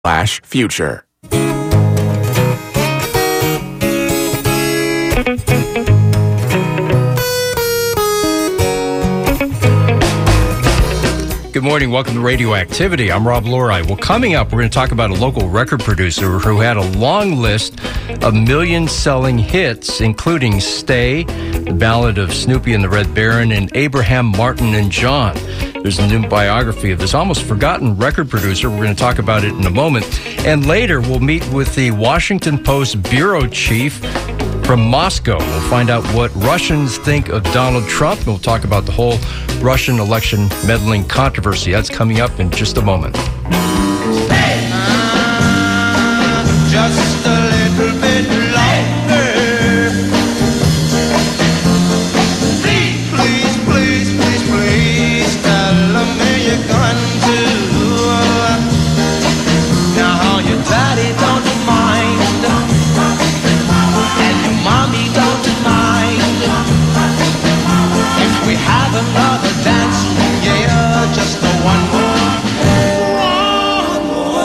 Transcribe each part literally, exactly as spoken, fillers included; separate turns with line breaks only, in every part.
slash future.
Good morning. Welcome to Radioactivity. I'm Rob Lori. Well, coming up, we're going to talk about a local record producer who had a long list of million-selling hits, including Stay, the Ballad of Snoopy and the Red Baron, and Abraham, Martin, and John. There's a new biography of this almost forgotten record producer. We're going to talk about it in a moment. And later, we'll meet with the Washington Post bureau chief from Moscow. We'll find out what Russians think of Donald Trump. We'll talk about the whole Russian election meddling controversy. That's coming up in just a moment.
Hey! Uh, just a little bit longer. Please, please, please, please, please tell me you're going to. Now your daddy don't mind, and your mommy don't mind. If we have another dance, yeah, just the one more, one more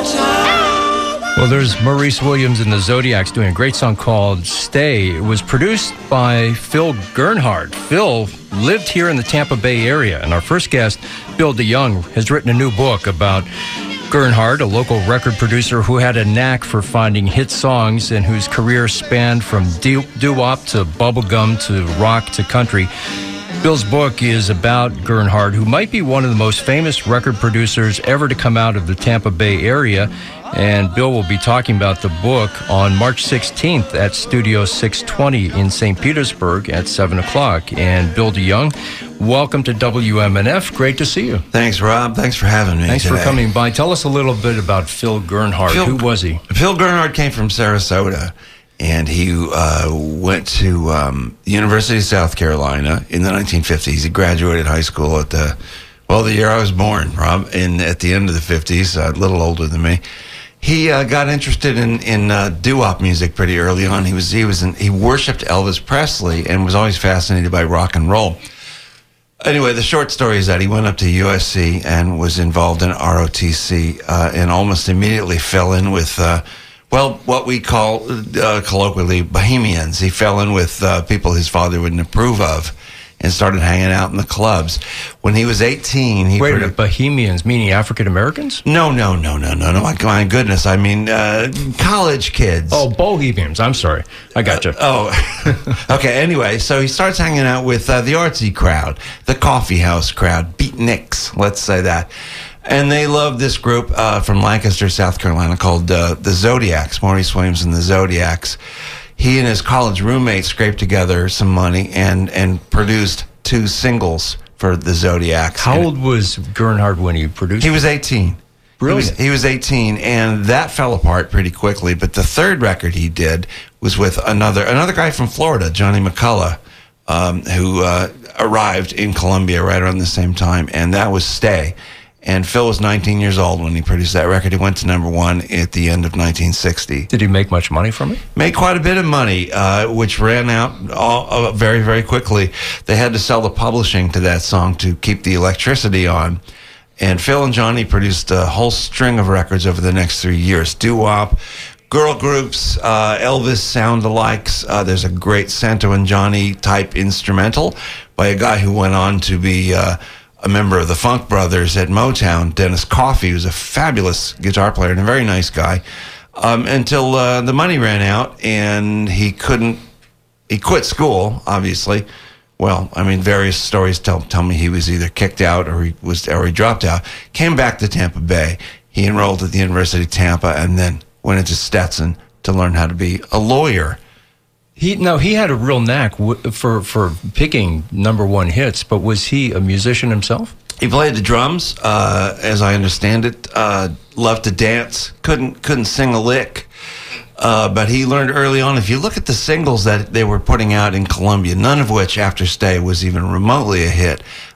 time.
Well, there's Maurice Williams and the Zodiacs doing a great song called Stay. It was produced by Phil Gernhardt. Phil lived here in the Tampa Bay area, and our first guest, Bill DeYoung, has written a new book about Gernhardt, a local record producer who had a knack for finding hit songs and whose career spanned from doo-wop to bubblegum to rock to country. Bill's book is about Gernhardt, who might be one of the most famous record producers ever to come out of the Tampa Bay area. And Bill will be talking about the book on March sixteenth at Studio six twenty in Saint Petersburg at seven o'clock. And Bill DeYoung, welcome to W M N F. Great to see you.
Thanks, Rob. Thanks for having me
Thanks
today.
for coming by. Tell us a little bit about Phil Gernhardt.
Phil,
Who was he?
Phil Gernhardt came from Sarasota, and he uh, went to um, the University of South Carolina in the nineteen fifties. He graduated high school at the, well, the year I was born, Rob, in at the end of the fifties, uh, a little older than me. He uh, got interested in in uh, doo-wop music pretty early on. He was he was in, he worshipped Elvis Presley and was always fascinated by rock and roll. Anyway, the short story is that he went up to U S C and was involved in R O T C uh, and almost immediately fell in with, uh, well, what we call uh, colloquially bohemians. He fell in with uh, people his father wouldn't approve of and started hanging out in the clubs. When he was eighteen, he...
Wait a
produ-
minute, Bohemians, meaning African Americans?
No, no, no, no, no, no. My, my goodness. I mean, uh, college kids.
Oh, Bohemians. I'm sorry. I got you.
Uh, oh, okay. Anyway, so he starts hanging out with uh, the artsy crowd, the coffee house crowd, beatniks, let's say that. And they love this group uh, from Lancaster, South Carolina, called uh, the Zodiacs, Maurice Williams and the Zodiacs. He and his college roommate scraped together some money and, and produced two singles for the Zodiacs.
How
and
old was Gernhardt when he produced?
He was eighteen.
Brilliant.
He was, he was eighteen, and that fell apart pretty quickly. But the third record he did was with another another guy from Florida, Johnny McCullough, um, who uh, arrived in Columbia right around the same time, and that was Stay. And Phil was nineteen years old when he produced that record. He went to number one at the end of nineteen sixty.
Did he make much money from it?
Made quite a bit of money, uh, which ran out all, uh, very, very quickly. They had to sell the publishing to that song to keep the electricity on. And Phil and Johnny produced a whole string of records over the next three years. Doo-wop, girl groups, uh, Elvis sound-alikes. Uh, there's a great Santo and Johnny type instrumental by a guy who went on to be... Uh, a member of the Funk Brothers at Motown, Dennis Coffey, who's a fabulous guitar player and a very nice guy, um, until uh, the money ran out and he couldn't, he quit school, obviously. Well, I mean, various stories tell tell me he was either kicked out or he was or he dropped out. Came back to Tampa Bay. He enrolled at the University of Tampa and then went into Stetson to learn how to be a lawyer.
He no, he had a real knack w- for for picking number one hits. But was he a musician himself?
He played the drums, uh, as I understand it. Uh, loved to dance. Couldn't couldn't sing a lick. Uh, but he learned early on. If you look at the singles that they were putting out in Columbia, none of which after Stay was even remotely a hit.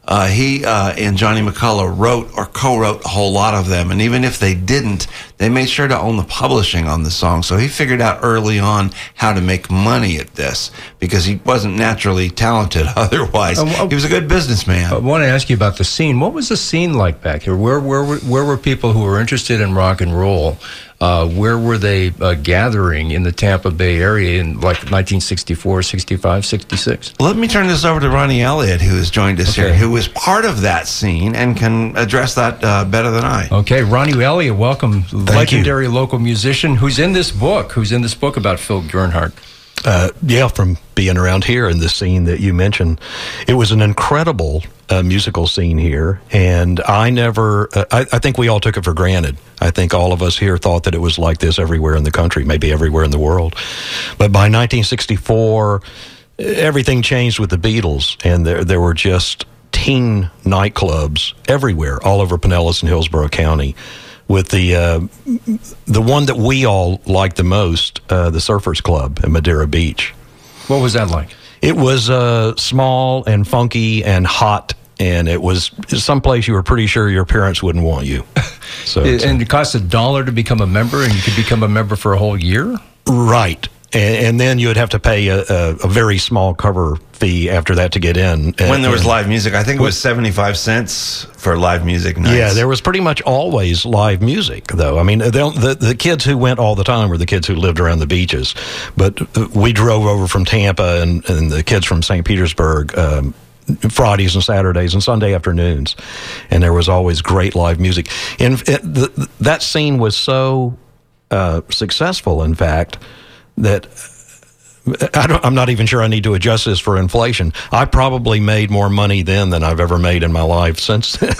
Uh, he uh, and Johnny McCullough wrote or co-wrote a whole lot of them, and even if they didn't, they made sure to own the publishing on the song. So he figured out early on how to make money at this because he wasn't naturally talented otherwise. Uh, he was a good businessman.
I want to ask you about the scene. What was the scene like back here? Where, where, where were people who were interested in rock and roll? Uh, where were they uh, gathering in the Tampa Bay area in like nineteen sixty-four, sixty-five, sixty-six?
Let me turn this over to Ronnie Elliott, who has joined us
okay.
here, who was part of that scene and can address that uh, better than I.
Okay, Ronnie Elliott, welcome.
Thank
Legendary
you.
Local musician who's in this book, who's in this book about Phil Gernhardt.
Uh, yeah, from being around here in the scene that you mentioned, it was an incredible uh, musical scene here, and I never, uh, I, I think we all took it for granted. I think all of us here thought that it was like this everywhere in the country, maybe everywhere in the world. But by nineteen sixty-four, everything changed with the Beatles, and there there were just teen nightclubs everywhere, all over Pinellas and Hillsborough County. With the uh, the one that we all liked the most, uh, the Surfers Club in Madeira Beach.
What was that like?
It was uh, small and funky and hot, and it was someplace you were pretty sure your parents wouldn't want you. So,
it, and it cost a dollar to become a member, and you could become a member for a whole year?
Right. And, and then you would have to pay a, a, a very small cover fee after that to get in.
When there was
and,
live music, I think it was seventy-five cents for live music nights.
Yeah, there was pretty much always live music, though. I mean, the, the, the kids who went all the time were the kids who lived around the beaches. But we drove over from Tampa, and, and the kids from Saint Petersburg, um, Fridays and Saturdays and Sunday afternoons. And there was always great live music. And it, the, that scene was so uh, successful, in fact, that I don't, I'm not even sure I need to adjust this for inflation. I probably made more money then than I've ever made in my life since then.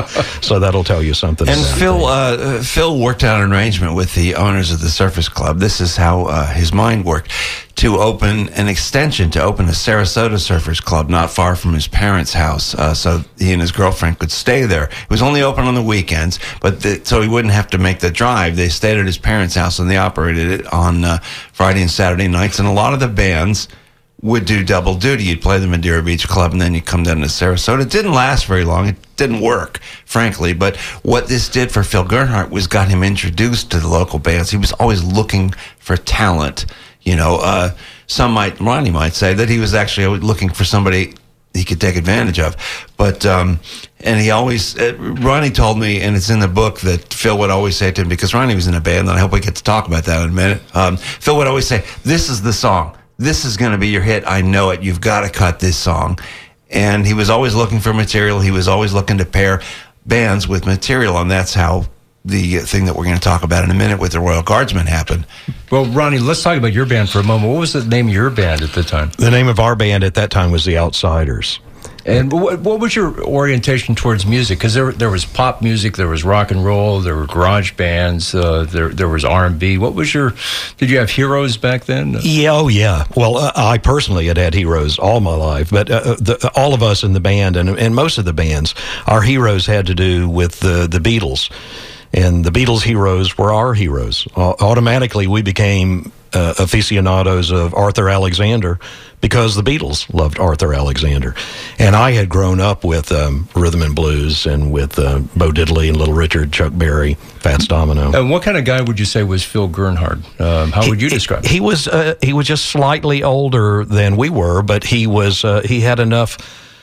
So that'll tell you something.
And Phil, uh, Phil worked out an arrangement with the owners of the Surfers Club. This is how uh, his mind worked. To open an extension, to open a Sarasota Surfers Club not far from his parents' house, uh, so he and his girlfriend could stay there. It was only open on the weekends, but the, so he wouldn't have to make the drive. They stayed at his parents' house, and they operated it on uh, Friday and Saturday nights. And a lot of the bands would do double duty. You'd play the Madeira Beach Club, and then you'd come down to Sarasota. It didn't last very long. It didn't work, frankly. But what this did for Phil Gernhardt was got him introduced to the local bands. He was always looking for talent. You know, uh, some might, Ronnie might say that he was actually looking for somebody he could take advantage of. But, um, and he always, uh, Ronnie told me, and it's in the book, that Phil would always say to him, because Ronnie was in a band, and I hope we get to talk about that in a minute. Um, Phil would always say, this is the song. This is going to be your hit. I know it. You've got to cut this song. And he was always looking for material. He was always looking to pair bands with material, and that's how the thing that we're going to talk about in a minute with the Royal Guardsmen happened.
Well, Ronnie, let's talk about your band for a moment. What was the name of your band at the time?
The name of our band at that time was The Outsiders.
And what, what was your orientation towards music? Because there, there was pop music, there was rock and roll, there were garage bands, uh, there, there was R and B. What was your? Did you have heroes back then?
Yeah, oh yeah. Well, uh, I personally had had heroes all my life, but uh, the, all of us in the band and and most of the bands, our heroes had to do with the the Beatles. And the Beatles' heroes were our heroes. Uh, automatically, we became uh, aficionados of Arthur Alexander because the Beatles loved Arthur Alexander. And I had grown up with um, rhythm and blues and with uh, Bo Diddley and Little Richard, Chuck Berry, Fats Domino.
And what kind of guy would you say was Phil Gernhardt? Um, how would you describe him?
He was uh, he was just slightly older than we were, but he was uh, he had enough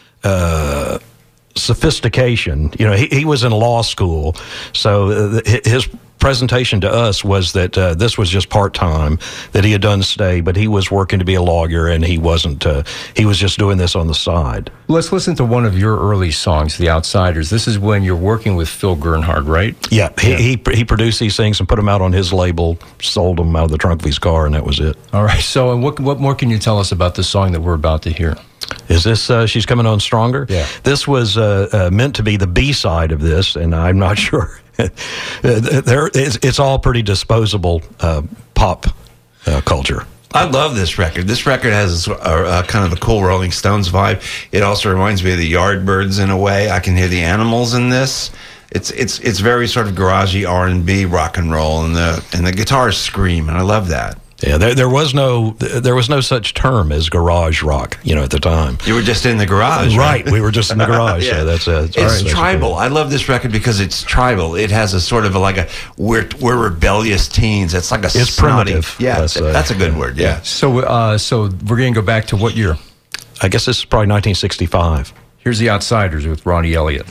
Uh, sophistication. You know, he, he was in law school, so uh, his presentation to us was that uh, this was just part-time, that he had done stay, but he was working to be a lawyer, and he wasn't, uh, he was just doing this on the side.
Let's listen to one of your early songs, The Outsiders. This is when you're working with Phil Gernhardt, right?
Yeah, he,
yeah.
he he produced these things and put them out on his label, sold them out of the trunk of his car, and that was it.
All right, so and what, what more can you tell us about the song that we're about to hear?
Is this uh, She's Coming On Stronger?
Yeah.
This was uh, uh, meant to be the B-side of this, and I'm not sure. there, it's, it's all pretty disposable uh, pop uh, culture.
I love this record. This record has a, a, a kind of a cool Rolling Stones vibe. It also reminds me of the Yardbirds in a way. I can hear the Animals in this. It's it's it's very sort of garagey R and B rock and roll, and the and the guitars scream, and I love that.
Yeah, there, there was no there was no such term as garage rock, you know, at the time.
You were just in the garage,
right? We were just in the garage. yeah. So that's a,
it's
right,
tribal.
That's
I love this record because it's tribal. It has a sort of a, like a we're we're rebellious teens. It's like a
it's
snotty,
primitive.
Yeah, that's a, that's a good word. Yeah.
So uh, so we're going to go back to what year?
I guess this is probably nineteen sixty-five.
Here's the Outsiders with Ronnie Elliott.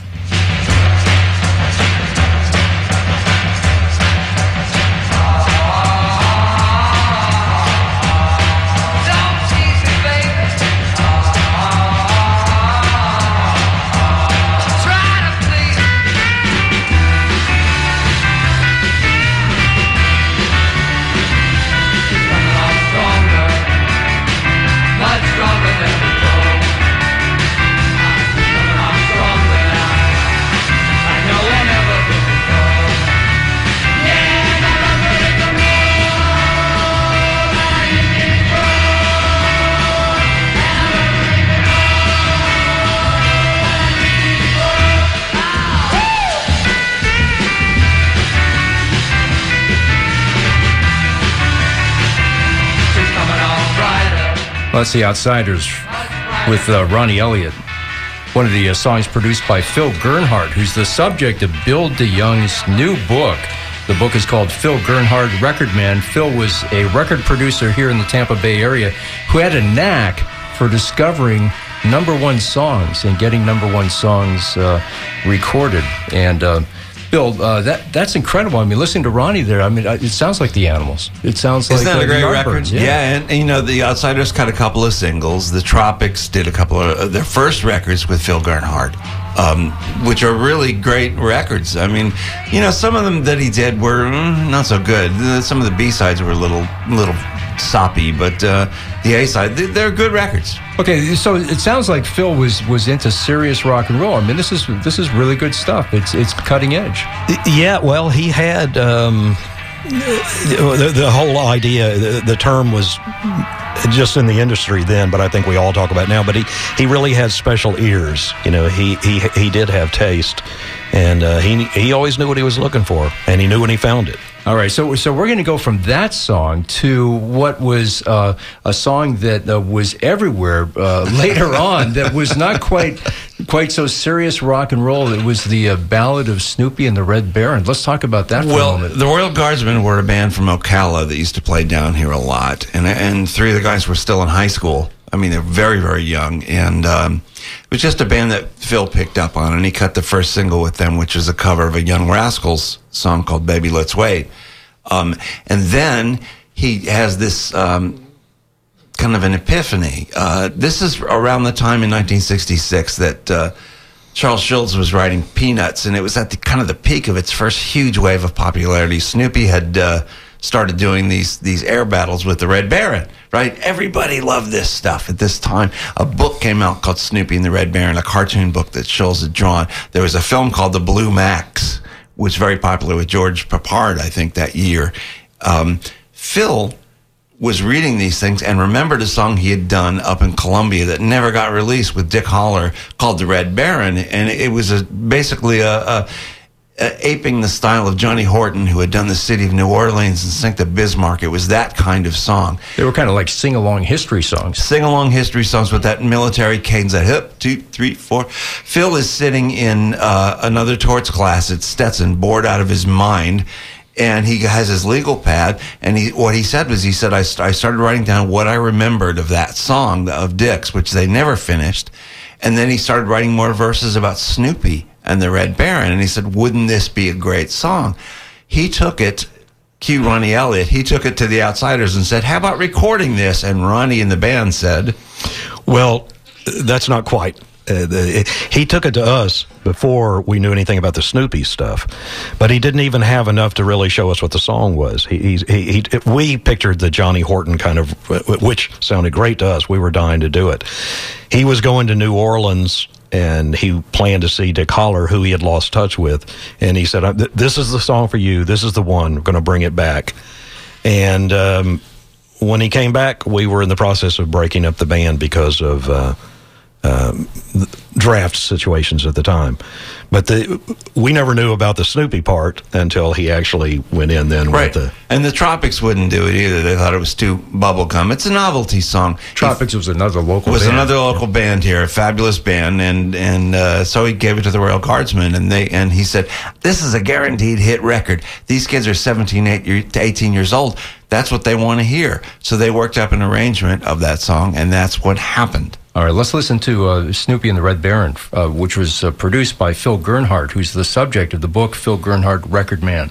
Well, that's the Outsiders with uh, Ronnie Elliott. One of the uh, songs produced by Phil Gernhardt, who's the subject of Bill DeYoung's new book. The book is called Phil Gernhardt, Record Man. Phil was a record producer here in the Tampa Bay area who had a knack for discovering number one songs and getting number one songs uh, recorded. And uh, Bill, uh, that that's incredible. I mean, listening to Ronnie there, I mean, it sounds like the Animals. It sounds like
Isn't that
uh,
a great
the
record?
Yardbirds.
Yeah,
Yeah.
and, and you know, the Outsiders cut a couple of singles. The Tropics did a couple of uh, their first records with Phil Gernhardt, um, which are really great records. I mean, you know, some of them that he did were mm, not so good. Some of the B sides were a little little soppy, but uh, the A side, they, they're good records.
Okay, so it sounds like Phil was was into serious rock and roll. I mean, this is this is really good stuff. It's it's cutting edge.
Yeah, well, he had um, the, the whole idea. The, the term was just in the industry then, but I think we all talk about it now. But he, he really had special ears. You know, he he he did have taste, and uh, he he always knew what he was looking for, and he knew when he found it.
All right, so so we're going to go from that song to what was uh, a song that uh, was everywhere uh, later on. That was not quite quite so serious rock and roll. It was the uh, Ballad of Snoopy and the Red Baron. Let's talk about that for
well,
a moment.
the Royal Guardsmen were a band from Ocala that used to play down here a lot, and and three of the guys were still in high school. I mean, they're very, very young, and um, it was just a band that Phil picked up on, and he cut the first single with them, which is a cover of a Young Rascals song called Baby Let's Wait. Um, and then he has this um, kind of an epiphany. Uh, this is around the time in nineteen sixty-six that uh, Charles Schulz was writing Peanuts, and it was at the kind of the peak of its first huge wave of popularity. Snoopy had uh, started doing these these air battles with the Red Baron, right? Everybody loved this stuff at this time. A book came out called Snoopy and the Red Baron, a cartoon book that Schulz had drawn. There was a film called The Blue Max, which was very popular with George Peppard, I think, that year. Um, Phil was reading these things and remembered a song he had done up in Columbia that never got released with Dick Holler called The Red Baron. And it was a, basically a, a, a aping the style of Johnny Horton, who had done The City of New Orleans and Sink to Bismarck. It was that kind of song.
They were kind of like sing-along history songs.
Sing-along history songs with that military cadence, that hip, two, three, four. Phil is sitting in uh, another torts class at Stetson, bored out of his mind, and he has his legal pad, and he what he said was, he said, I, st- I started writing down what I remembered of that song, of Dick's, which they never finished, and then he started writing more verses about Snoopy and the Red Baron, and he said, wouldn't this be a great song? He took it, cue Ronnie Elliott, he took it to the Outsiders and said, how about recording this? And Ronnie and the band said,
well, that's not quite. Uh, the, he took it to us before we knew anything about the Snoopy stuff, but he didn't even have enough to really show us what the song was. He, he, he, he we pictured the Johnny Horton kind of, which sounded great to us. We were dying to do it. He was going to New Orleans, and he planned to see Dick Holler, who he had lost touch with, and he said, this is the song for you. This is the one. We're going to bring it back. And um, when he came back, we were in the process of breaking up the band because of uh, um, draft situations at the time. But the, we never knew about the Snoopy part until he actually went in then
Right.
with the...
And the Tropics wouldn't do it either. They thought it was too bubblegum. It's a novelty song.
Tropics was another local
was
band.
another local band here, a fabulous band, and and uh, so he gave it to the Royal Guardsmen, and they and he said, "This is a guaranteed hit record. These kids are seventeen, eight year, to eighteen years old. That's what they want to hear." So they worked up an arrangement of that song, and that's what happened.
All right, let's listen to uh, Snoopy and the Red Baron, uh, which was uh, produced by Phil Gernhardt, who's the subject of the book, Phil Gernhardt, Record Man.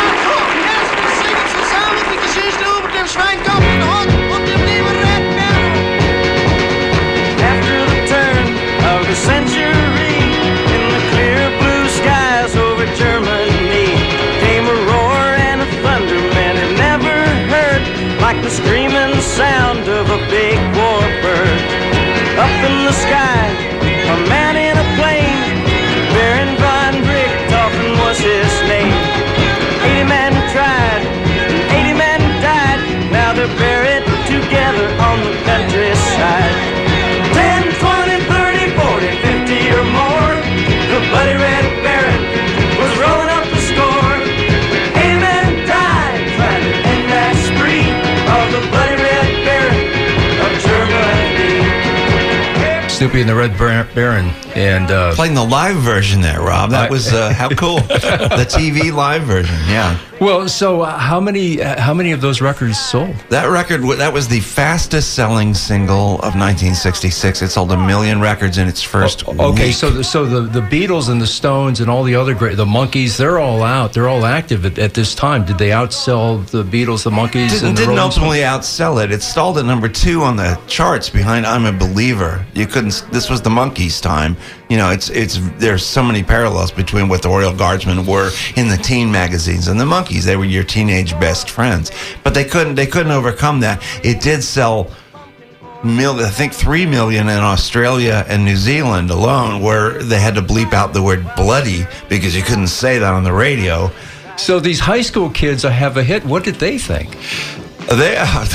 After the turn of the century, in the clear blue skies over Germany, came a roar and a thunder man had never heard, like the screaming sound of a big warbird. Up in the sky, a man in a plane, Baron von Richthofen was his name. Eighty men tried, and eighty men died, now they're buried together on the countryside. Ten, twenty, thirty, forty, fifty or more, the bloody Red Baron was rolling up the score. Eighty men died trying to end that spree of the bloody Red Baron of Germany.
Snoopy and the Red Bar- Baron. And uh,
Playing the live version there, Rob. That
I-
was uh, how cool. The T V live version, yeah.
well, so uh, how many uh, how many of those records sold?
That record, wa- that was the fastest selling single of nineteen sixty-six. It sold a million records in its first
Okay,
week.
so the, so the, the Beatles and the Stones and all the other great, the Monkees, they're all out. They're all active at, at this time. Did they outsell the Beatles, the Monkees,
didn't,
and the
didn't
Rolling Stones?
ultimately outsell it. It stalled at number two on the charts behind "I'm a Believer." You couldn't. This was the Monkees' time. You know, it's it's. There's so many parallels between what the Royal Guardsmen were in the teen magazines and the Monkees. They were your teenage best friends, but they couldn't. They couldn't overcome that. It did sell. Mil, I think three million in Australia and New Zealand alone, where they had to bleep out the word "bloody" because you couldn't say that on the radio.
So these high school kids have a hit. What did they think?
They,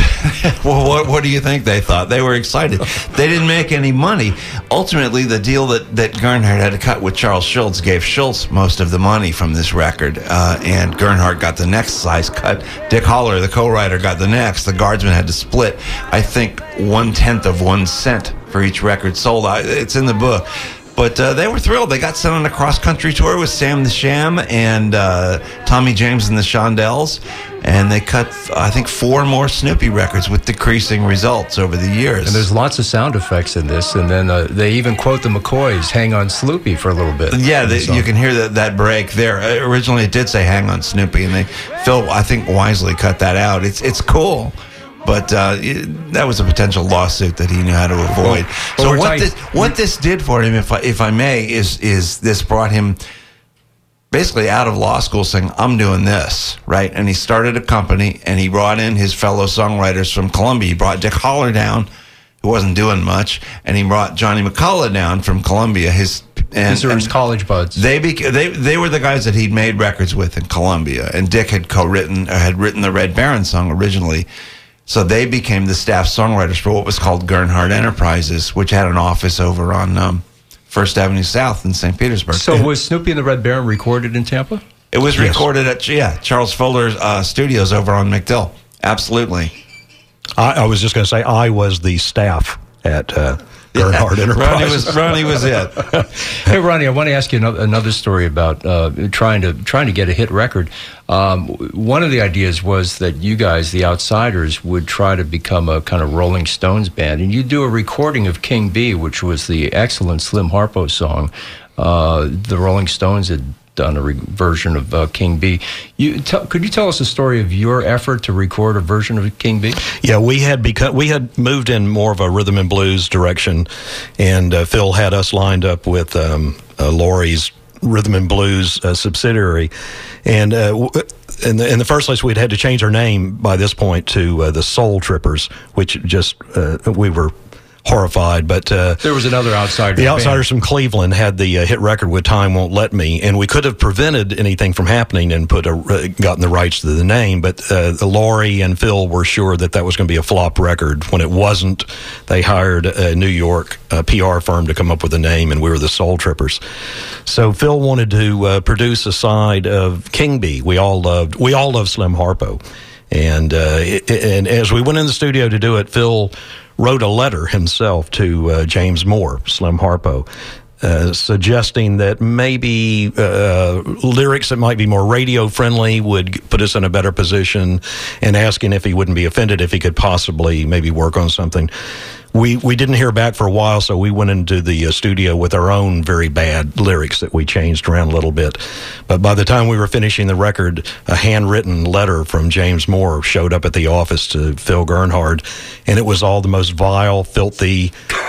well, what, what do you think they thought? They were excited. They didn't make any money. Ultimately, the deal that, that Gernhardt had to cut with Charles Schultz gave Schultz most of the money from this record, uh, and Gernhardt got the next size cut. Dick Holler, the co-writer, got the next. The Guardsmen had to split, I think, one-tenth of one cent for each record sold. I, it's in the book. But uh, they were thrilled. They got sent on a cross-country tour with Sam the Sham and uh, Tommy James and the Shondells. And they cut, I think, four more Snoopy records with decreasing results over the years.
And there's lots of sound effects in this. And then uh, they even quote the McCoys, "Hang on Sloopy" for a little bit.
Yeah, they, you can hear that, that break there. Uh, originally, it did say "Hang on, Snoopy," and they Phil, I think, wisely cut that out. It's it's cool, but uh, it, that was a potential lawsuit that he knew how to avoid.
Well,
so
well, we're
what
tight.
this what this did for him, if I, if I may, is is this brought him basically out of law school saying, "I'm doing this," right? And he started a company, and he brought in his fellow songwriters from Columbia. He brought Dick Holler down, who wasn't doing much, and he brought Johnny McCullough down from Columbia. His and,
These are his
and
college buds.
they, beca- they they were the guys that he'd made records with in Columbia, and Dick had co-written or had written the Red Baron song originally. So they became the staff songwriters for what was called Gernhardt Enterprises, which had an office over on um, First Avenue South in Saint Petersburg.
So was Snoopy and the Red Baron recorded in Tampa?
It was
Yes.
recorded at yeah Charles Fuller's uh, studios over on MacDill. Absolutely.
I, I was just going to say I was the staff at uh, Gernhardt
Ronnie
Enterprises.
was Ronnie was it.
Hey, Ronnie, I want to ask you another, another story about uh, trying to trying to get a hit record. Um, one of the ideas was that you guys, the Outsiders, would try to become a kind of Rolling Stones band, and you do a recording of King Bee, which was the excellent Slim Harpo song. Uh, the Rolling Stones had done a re- version of uh, King Bee. You t- could you tell us a story of your effort to record a version of King Bee?
Yeah, we had become, we had moved in more of a rhythm and blues direction, and uh, Phil had us lined up with um, uh, Laurie's rhythm and blues uh, subsidiary, and uh, w- in the in the first place, we'd had to change our name by this point to uh, the Soul Trippers, which just uh, we were horrified. But uh,
there was another outsider.
The Outsiders from Cleveland had the uh, hit record with "Time Won't Let Me," and we could have prevented anything from happening and put a, uh, gotten the rights to the name. But uh, Laurie and Phil were sure that that was going to be a flop record. When it wasn't, they hired a New York uh, P R firm to come up with a name, and we were the Soul Trippers. So Phil wanted to uh, produce a side of King Bee. We all loved we all loved Slim Harpo, and uh, it, and as we went in the studio to do it, Phil wrote a letter himself to uh, James Moore, Slim Harpo, uh, suggesting that maybe uh, lyrics that might be more radio friendly would put us in a better position, and asking if he wouldn't be offended if he could possibly maybe work on something. We we didn't hear back for a while, so we went into the uh, studio with our own very bad lyrics that we changed around a little bit. But by the time we were finishing the record, a handwritten letter from James Moore showed up at the office to Phil Gernhardt, and it was all the most vile, filthy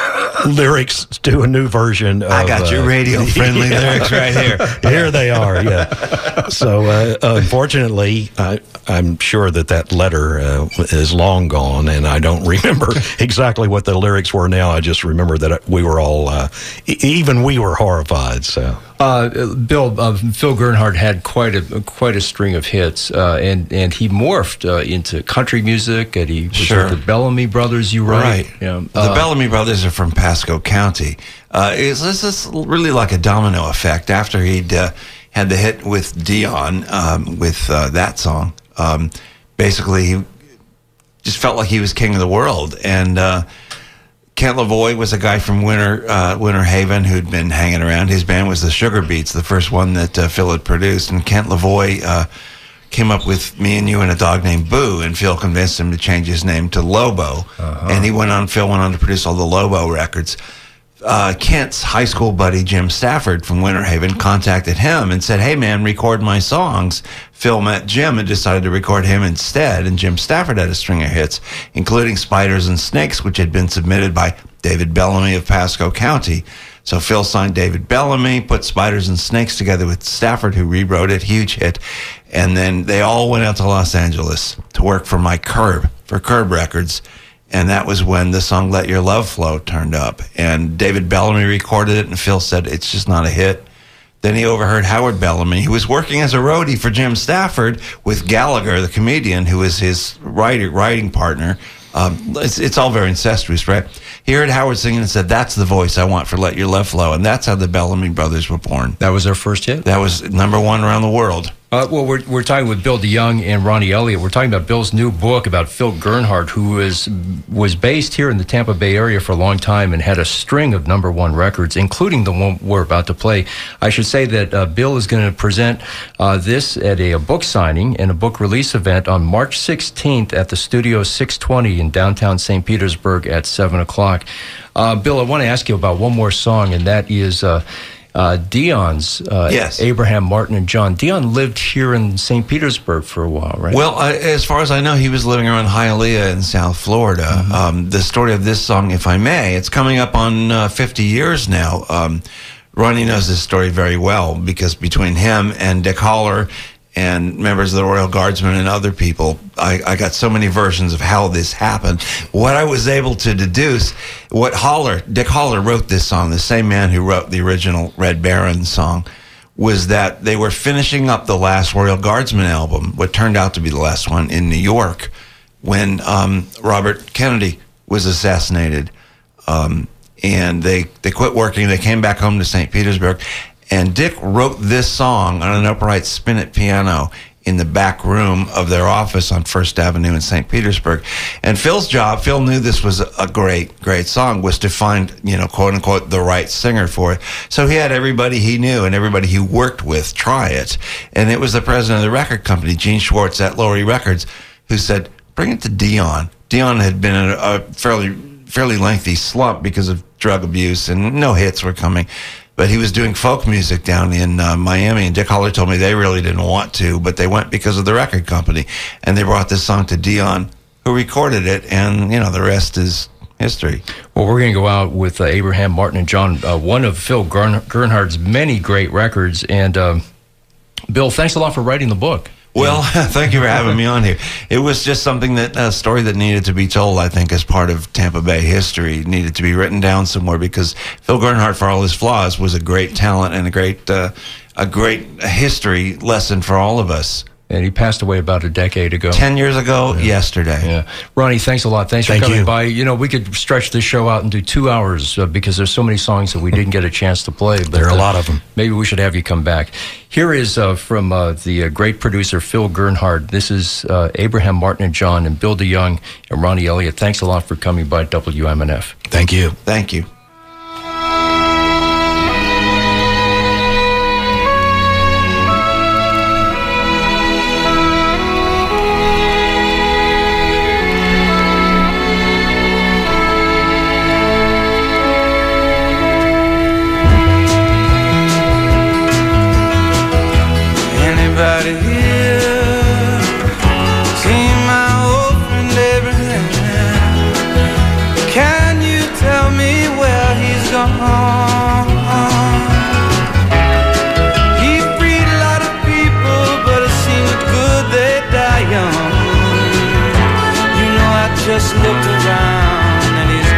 lyrics to a new version of...
I got your uh, radio-friendly yeah. lyrics right here.
Here they are, yeah. So, uh, unfortunately, I, I'm sure that that letter uh, is long gone, and I don't remember exactly what the lyrics were now. I just remember that we were all, uh, even we were horrified. So,
uh, Bill, uh, Phil Gernhardt had quite a quite a string of hits, uh, and and he morphed uh, into country music. And he was
sure.
with the Bellamy Brothers. You write,
right?
Yeah.
The
Uh,
Bellamy Brothers are from Pasco County. Uh, it's this is really like a domino effect. After he'd uh, had the hit with Dion um, with uh, that song, um, basically he just felt like he was king of the world. And uh, Kent Lavoie was a guy from Winter uh, Winter Haven who'd been hanging around. His band was the Sugar Beats, the first one that uh, Phil had produced. And Kent Lavoie uh, came up with Me and You and a Dog Named Boo, and Phil convinced him to change his name to Lobo. Uh-huh. And he went on. Phil went on to produce all the Lobo records. Uh, Kent's high school buddy Jim Stafford from Winter Haven contacted him and said, "Hey man, record my songs." Phil met Jim and decided to record him instead, and Jim Stafford had a string of hits, including Spiders and Snakes, which had been submitted by David Bellamy of Pasco County. So Phil signed David Bellamy, put Spiders and Snakes together with Stafford, who rewrote it, huge hit, and then they all went out to Los Angeles to work for Mike Curb, for Curb Records. And that was when the song Let Your Love Flow turned up. And David Bellamy recorded it, and Phil said, it's just not a hit. Then he overheard Howard Bellamy, who was working as a roadie for Jim Stafford with Gallagher, the comedian, who was his writer, writing partner. Um, it's, it's all very incestuous, right? He heard Howard singing and said, that's the voice I want for Let Your Love Flow. And that's how the Bellamy Brothers were born.
That was their first hit?
That was number one around the world.
Uh, well, we're, we're talking with Bill DeYoung and Ronnie Elliott. We're talking about Bill's new book about Phil Gernhardt, who is, was based here in the Tampa Bay area for a long time and had a string of number one records, including the one we're about to play. I should say that uh, Bill is going to present uh, this at a, a book signing and a book release event on March sixteenth at the Studio six twenty in downtown Saint Petersburg at seven o'clock. Uh, Bill, I want to ask you about one more song, and that is... Uh, Uh, Dion's, uh,
yes.
Abraham Martin and John. Dion lived here in Saint Petersburg for a while, right?
Well, uh, as far as I know, he was living around Hialeah in South Florida. Mm-hmm. Um, the story of this song, if I may, it's coming up on uh, fifty years now. Um, Ronnie knows this story very well because between him and Dick Holler and members of the Royal Guardsmen and other people, I, I got so many versions of how this happened. What I was able to deduce, what Holler, Dick Holler wrote this song, the same man who wrote the original Red Baron song, was that they were finishing up the last Royal Guardsmen album, what turned out to be the last one, in New York, when um, Robert Kennedy was assassinated. Um, and they, they quit working, they came back home to Saint Petersburg, and Dick wrote this song on an upright spinet piano in the back room of their office on First Avenue in Saint Petersburg. And Phil's job, Phil knew this was a great, great song, was to find, you know, quote unquote, the right singer for it. So he had everybody he knew and everybody he worked with try it. And it was the president of the record company, Gene Schwartz at Laurie Records, who said, bring it to Dion. Dion had been in a, a fairly, fairly lengthy slump because of drug abuse and no hits were coming. But he was doing folk music down in uh, Miami, and Dick Holler told me they really didn't want to, but they went because of the record company. And they brought this song to Dion, who recorded it, and, you know, the rest is history.
Well, we're going to go out with uh, Abraham Martin and John, uh, one of Phil Gern- Gernhardt's many great records. And, um, Bill, thanks a lot for writing the book.
Well, thank you for having me on here. It was just something that, a story that needed to be told, I think, as part of Tampa Bay history, needed to be written down somewhere, because Phil Gernhardt, for all his flaws, was a great talent and a great, uh, a great history lesson for all of us.
And he passed away about a decade ago.
Ten years ago, yeah. yesterday.
Yeah, Ronnie, thanks a lot. Thanks
Thank
for coming
you.
by. You know, we could stretch this show out and do two hours uh, because there's so many songs that we didn't get a chance to play. But,
there are a
uh,
lot of them.
Maybe we should have you come back. Here is uh, from uh, the uh, great producer Phil Gernhardt. This is uh, Abraham Martin and John and Bill DeYoung and Ronnie Elliott. Thanks a lot for coming by W M N F.
Thank you.
Thank you.
Anybody here seen my old friend Abraham? Can you tell me where he's gone? He freed a lot of people, but it seemed good they die young. You know, I just looked around and he's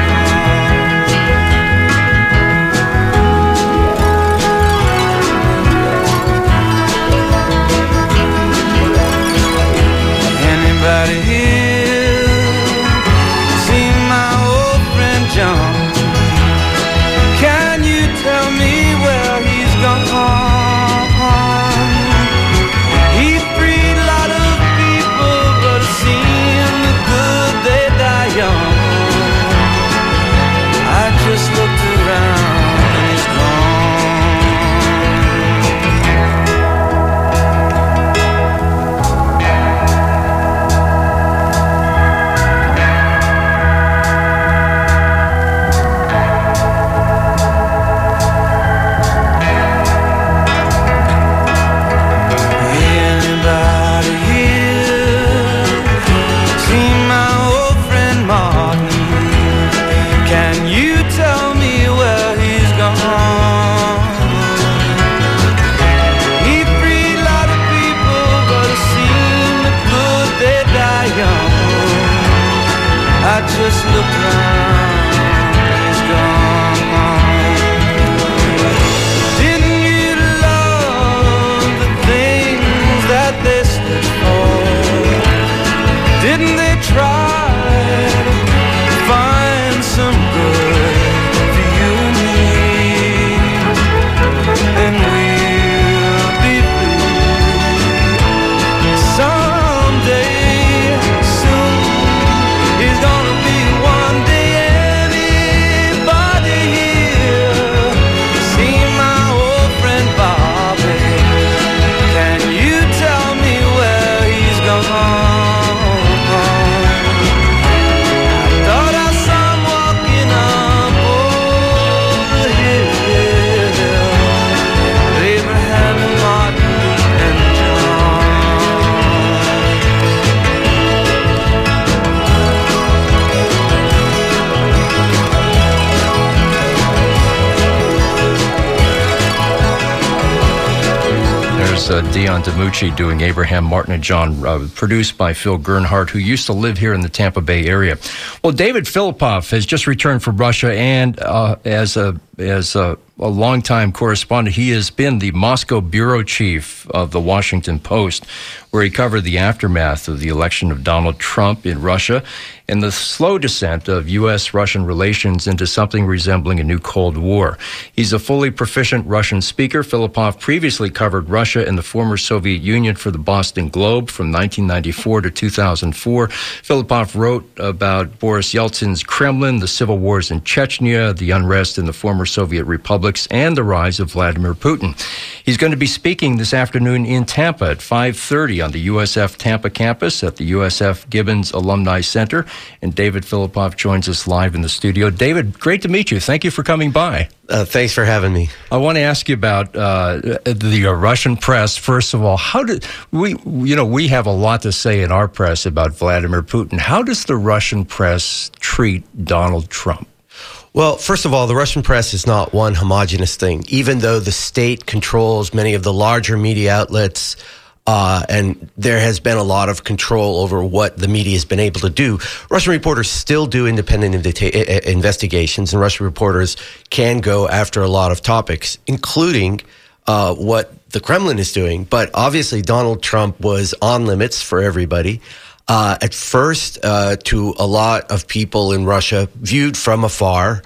Anybody here seen my old friend John? Can you tell me where he's gone? He freed a lot of people, but it seemed good they die young. I just looked around and he's gone. I just looked around and he's gone. Didn't you love the things that they stood for? Didn't they try to find some good for you and me? Then we'll be free someday. He's gonna be one day. Anybody here see my old friend Bobby? Can you tell me where he's gone? I thought I saw him walking up over the hill. Abraham and Martin and John.
There's uh, Dion DiMucci doing Abraham Martin and John, uh, produced by Phil Gernhardt, who used to live here in the Tampa Bay area. Well, David Filippov has just returned from Russia, and uh, as a as a, a longtime correspondent, he has been the Moscow bureau chief of the Washington Post, where he covered the aftermath of the election of Donald Trump in Russia and the slow descent of U S Russian relations into something resembling a new Cold War. He's a fully proficient Russian speaker. Filippov previously covered Russia and the former Soviet Union for the Boston Globe from nineteen ninety-four to two thousand four. Filippov wrote about Boris Yeltsin's Kremlin, the civil wars in Chechnya, the unrest in the former Soviet republics, and the rise of Vladimir Putin. He's going to be speaking this afternoon in Tampa at five thirty on the U S F Tampa campus at the U S F Gibbons Alumni Center. And David Filippov joins us live in the studio. David, great to meet you. Thank you for coming by.
Uh, thanks for having me.
I want to ask you about uh, the uh, Russian press. First of all, how did we, you know, we have a lot to say in our press about Vladimir Putin. How does the Russian press treat Donald Trump?
Well, first of all, the Russian press is not one homogenous thing. Even though the state controls many of the larger media outlets, Uh, and there has been a lot of control over what the media has been able to do. Russian reporters still do independent invita- investigations, and Russian reporters can go after a lot of topics, including uh, what the Kremlin is doing. But obviously, Donald Trump was on limits for everybody. Uh, at first, uh, to a lot of people in Russia, viewed from afar,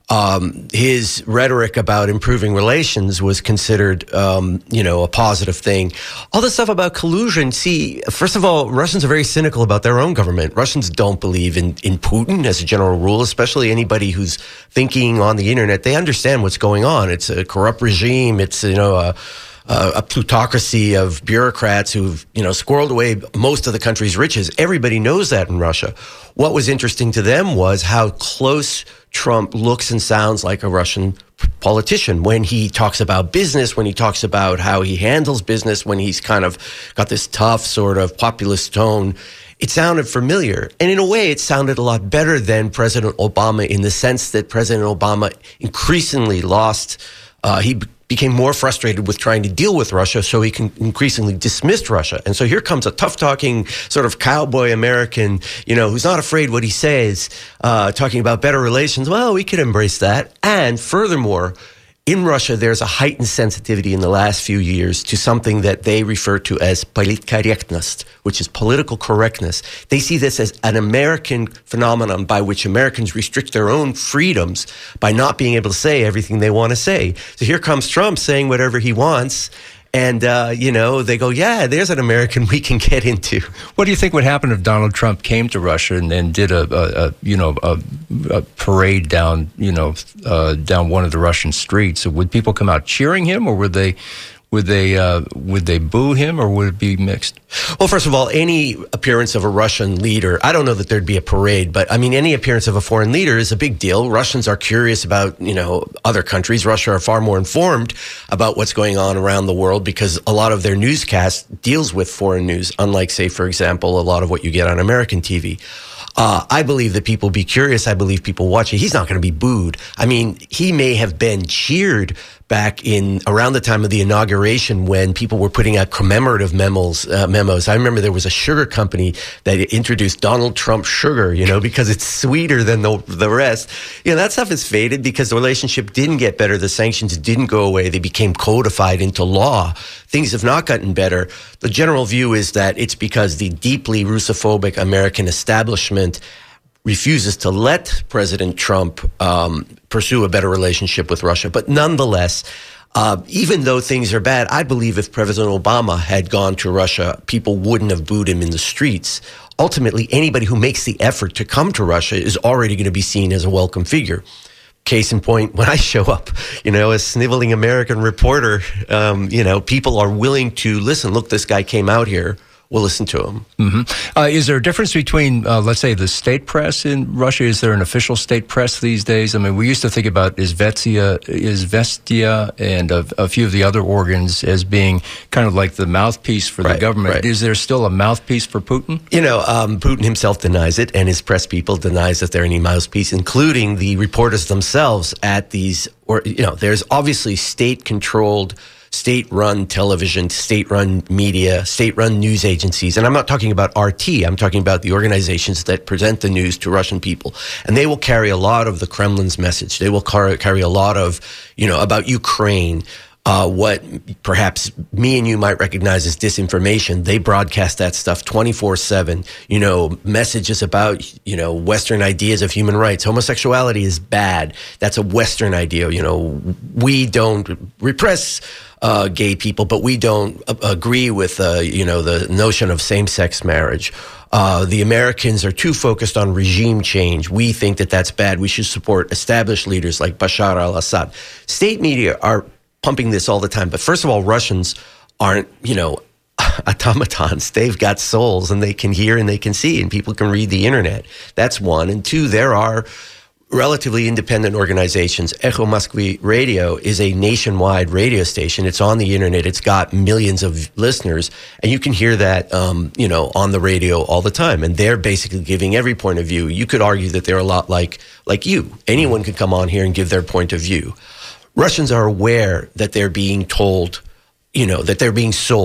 Um, his rhetoric about improving relations was considered, um, you know, a positive thing. All this stuff about collusion. See, first of all, Russians are very cynical about their own government. Russians don't believe in, in Putin as a general rule, especially anybody who's thinking on the internet. They understand what's going on. It's a corrupt regime. It's, you know, a, a plutocracy of bureaucrats who've, you know, squirreled away most of the country's riches. Everybody knows that in Russia. What was interesting to them was how close Trump looks and sounds like a Russian politician when he talks about business, when he talks about how he handles business, when he's kind of got this tough sort of populist tone. It sounded familiar. And in a way, it sounded a lot better than President Obama in the sense that President Obama increasingly lost, uh, he became more frustrated with trying to deal with Russia, so he can increasingly dismissed Russia. And so here comes a tough-talking sort of cowboy American, you know, who's not afraid what he says, uh, talking about better relations. Well, we could embrace that. And furthermore, in Russia, there's a heightened sensitivity in the last few years to something that they refer to as politkorektnost, which is political correctness. They see this as an American phenomenon by which Americans restrict their own freedoms by not being able to say everything they want to say. So here comes Trump saying whatever he wants. And, uh, you know, they go, yeah, there's an American we can get into.
What do you think would happen if Donald Trump came to Russia and, and did a, a, a, you know, a, a parade down, you know, uh, down one of the Russian streets? Would people come out cheering him, or would they, would they, uh, would they boo him, or would it be mixed?
Well, first of all, any appearance of a Russian leader, I don't know that there'd be a parade, but I mean, any appearance of a foreign leader is a big deal. Russians are curious about, you know, other countries. Russia are far more informed about what's going on around the world because a lot of their newscast deals with foreign news, unlike, say, for example, a lot of what you get on American T V. Uh, I believe that people be curious. I believe people watch it. He's not going to be booed. I mean, he may have been cheered back in around the time of the inauguration when people were putting out commemorative memos. Uh, memos. I remember there was a sugar company that introduced Donald Trump sugar, you know, because it's sweeter than the the rest. You know, that stuff is faded because the relationship didn't get better. The sanctions didn't go away. They became codified into law. Things have not gotten better. The general view is that it's because the deeply Russophobic American establishment refuses to let President Trump um, pursue a better relationship with Russia. But nonetheless, uh, even though things are bad, I believe if President Obama had gone to Russia, people wouldn't have booed him in the streets. Ultimately, anybody who makes the effort to come to Russia is already going to be seen as a welcome figure. Case in point, when I show up, you know, a sniveling American reporter, um, you know, people are willing to listen. Look, this guy came out here. We'll listen to him.
Mm-hmm. Uh, is there a difference between, uh, let's say, the state press in Russia? Is there an official state press these days? I mean, we used to think about Izvestia, Izvestia and a, a few of the other organs as being kind of like the mouthpiece for
Right,
the government.
right.
Is there still a mouthpiece for Putin?
You know, um, Putin himself denies it, and his press people denies that they're any mouthpiece, including the reporters themselves at these, or, you know, there's obviously state-controlled, state-run television, state-run media, state-run news agencies. And I'm not talking about R T. I'm talking about the organizations that present the news to Russian people. And they will carry a lot of the Kremlin's message. They will car- carry a lot of, you know, about Ukraine, uh, what perhaps me and you might recognize as disinformation. They broadcast that stuff twenty-four seven, you know, messages about, you know, Western ideas of human rights. Homosexuality is bad. That's a Western idea. You know, we don't repress uh, gay people, but we don't uh, agree with, uh, you know, the notion of same-sex marriage. Uh, the Americans are too focused on regime change. We think that that's bad. We should support established leaders like Bashar al-Assad. State media are pumping this all the time. But first of all, Russians aren't, you know, automatons. They've got souls, and they can hear and they can see, and people can read the internet. That's one. And two, there are relatively independent organizations. Echo Moskvy Radio is a nationwide radio station. It's on the internet. It's got millions of listeners, and you can hear that, um, you know, on the radio all the time. And they're basically giving every point of view. You could argue that they're a lot like, like you. Anyone could come on here and give their point of view. Russians are aware that they're being told, you know, that they're being sold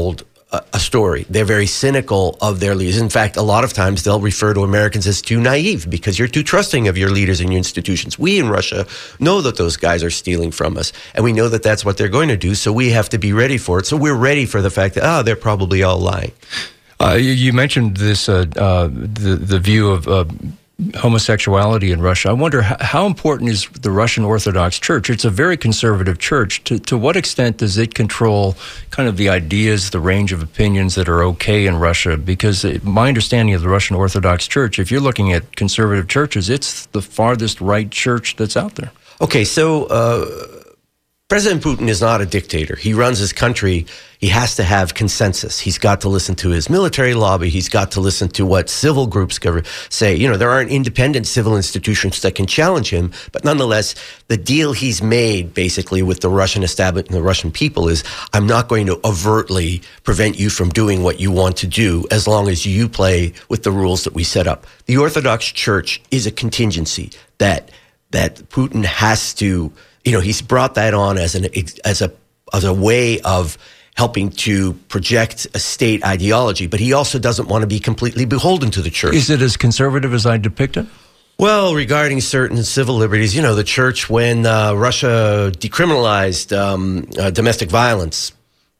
a, a story. They're very cynical of their leaders. In fact, a lot of times they'll refer to Americans as too naive because you're too trusting of your leaders and your institutions. We in Russia know that those guys are stealing from us, and we know that that's what they're going to do, so we have to be ready for it. So we're ready for the fact that, oh, they're probably all lying.
Uh, you, you mentioned this, uh, uh, the, the view of uh, homosexuality in Russia. I wonder how, how important is the Russian Orthodox Church? It's a very conservative church. To, to what extent does it control kind of the ideas, the range of opinions that are okay in Russia? Because it, my understanding of the Russian Orthodox Church, if you're looking at conservative churches, it's the farthest right church that's out there.
Okay, so uh, President Putin is not a dictator. He runs his country. He has to have consensus. He's got to listen to his military lobby. He's got to listen to what civil groups say. You know, there aren't independent civil institutions that can challenge him, but nonetheless, the deal he's made basically with the Russian establishment and the Russian people is, I'm not going to overtly prevent you from doing what you want to do as long as you play with the rules that we set up. The Orthodox Church is a contingency that that Putin has to, you know, he's brought that on as an as a as a way of helping to project a state ideology, but he also doesn't want to be completely beholden to the church.
Is it as conservative as I depict it?
Well, regarding certain civil liberties, you know, the church, when uh, Russia decriminalized um, uh, domestic violence,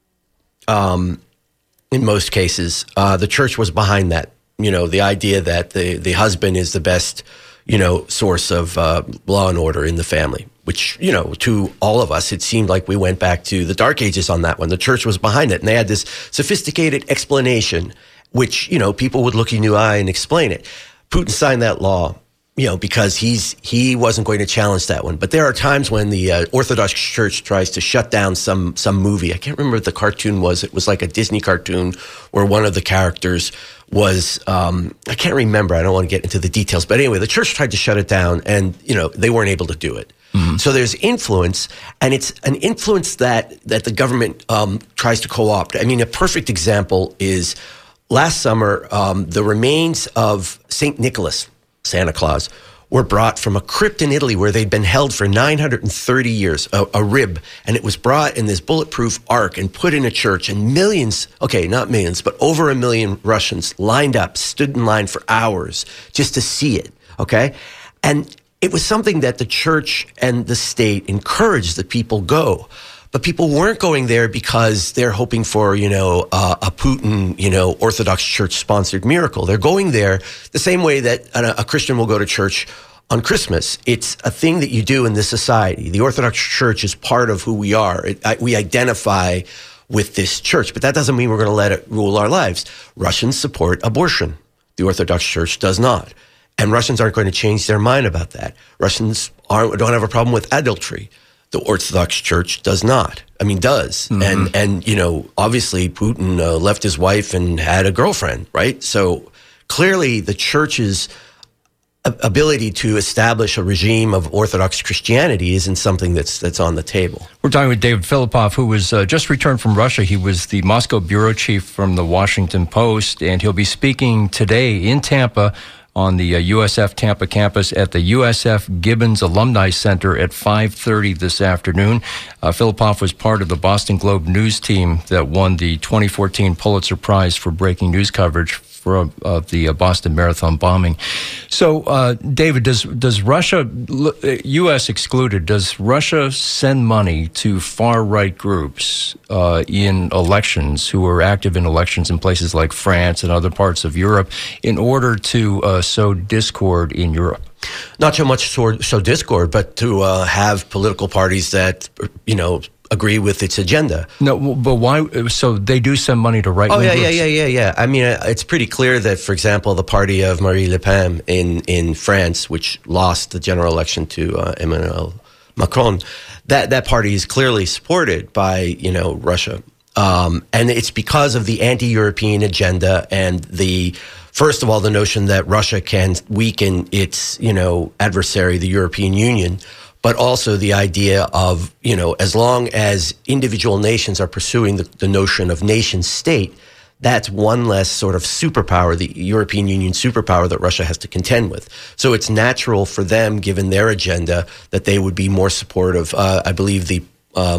um, in most cases, uh, the church was behind that. You know, the idea that the, the husband is the best, you know, source of uh, law and order in the family, which, you know, to all of us, it seemed like we went back to the Dark Ages on that one. The church was behind it, and they had this sophisticated explanation, which, you know, people would look in the eye and explain it. Putin signed that law, you know, because he's he wasn't going to challenge that one. But there are times when the uh, Orthodox Church tries to shut down some some movie. I can't remember what the cartoon was. It was like a Disney cartoon where one of the characters was, um, I can't remember. I don't want to get into the details. But anyway, the church tried to shut it down, and, you know, they weren't able to do it. Mm-hmm. So there's influence, and it's an influence that, that the government um, tries to co-opt. I mean, a perfect example is last summer, um, the remains of Saint Nicholas, Santa Claus, were brought from a crypt in Italy where they'd been held for nine hundred thirty years, a, a rib, and it was brought in this bulletproof ark and put in a church, and millions, okay, not millions, but over a million Russians lined up, stood in line for hours just to see it, okay? And it was something that the church and the state encouraged that people go. But people weren't going there because they're hoping for, you know, uh, a Putin, you know, Orthodox Church-sponsored miracle. They're going there the same way that a, a Christian will go to church on Christmas. It's a thing that you do in this society. The Orthodox Church is part of who we are. It, I, we identify with this church, but that doesn't mean we're going to let it rule our lives. Russians support abortion. The Orthodox Church does not. And Russians aren't going to change their mind about that. Russians aren't, don't have a problem with adultery. The Orthodox Church does not. I mean, does. Mm-hmm. And, and you know, obviously Putin uh, left his wife and had a girlfriend, right? So clearly the church's ability to establish a regime of Orthodox Christianity isn't something that's that's on the table.
We're talking with David Filipov, who was uh, just returned from Russia. He was the Moscow bureau chief from the Washington Post, and he'll be speaking today in Tampa on the uh, U S F Tampa campus at the U S F Gibbons Alumni Center at five thirty this afternoon. Uh, Filipov was part of the Boston Globe news team that won the twenty fourteen Pulitzer Prize for breaking news coverage for uh, the uh, Boston Marathon bombing. So, uh, David, does does Russia, U S excluded, does Russia send money to far-right groups uh, in elections who are active in elections in places like France and other parts of Europe in order to uh, sow discord in Europe?
Not so much sow, sow discord, but to uh, have political parties that, you know, agree with its agenda.
No, but why? So they do send money to right-wing
Oh, yeah,
groups?
yeah, yeah, yeah, yeah. I mean, it's pretty clear that, for example, the party of Marine Le Pen in, in France, which lost the general election to uh, Emmanuel Macron, that, that party is clearly supported by, you know, Russia. Um, and it's because of the anti-European agenda and the, first of all, the notion that Russia can weaken its, you know, adversary, the European Union, but also the idea of, you know, as long as individual nations are pursuing the, the notion of nation state, that's one less sort of superpower, the European Union superpower that Russia has to contend with. So it's natural for them, given their agenda, that they would be more supportive. Uh, I believe the um,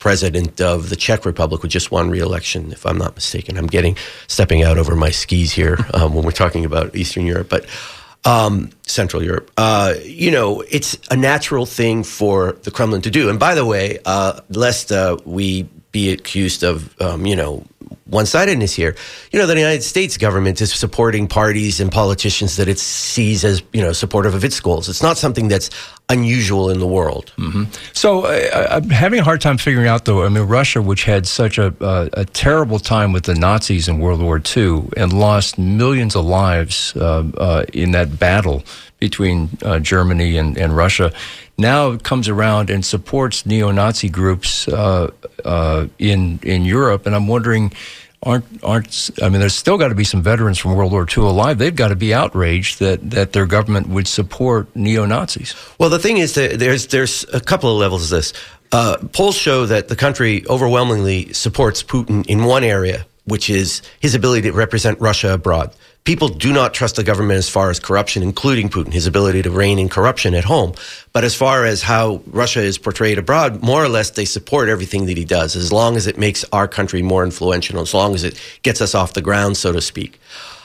president of the Czech Republic, who just won re-election, if I'm not mistaken. I'm getting stepping out over my skis here um, when we're talking about Eastern Europe, but um, Central Europe. Uh, you know, it's a natural thing for the Kremlin to do. And by the way, uh, lest uh, we be accused of, um, you know, one-sidedness here. You know, the United States government is supporting parties and politicians that it sees as, you know, supportive of its goals. It's not something that's unusual in the world.
Mm-hmm. So uh, I'm having a hard time figuring out, though, I mean, Russia, which had such a, uh, a terrible time with the Nazis in World War Two and lost millions of lives uh, uh, in that battle between uh, Germany and, and Russia, now comes around and supports neo-Nazi groups uh, uh, in in Europe. And I'm wondering, aren't aren't I mean, there's still got to be some veterans from World War Two alive. They've got to be outraged that, that their government would support neo-Nazis.
Well, the thing is that there's there's a couple of levels of this. Uh, polls show that the country overwhelmingly supports Putin in one area, which is his ability to represent Russia abroad. People do not trust the government as far as corruption, including Putin, his ability to rein in corruption at home. But as far as how Russia is portrayed abroad, more or less they support everything that he does, as long as it makes our country more influential, as long as it gets us off the ground, so to speak.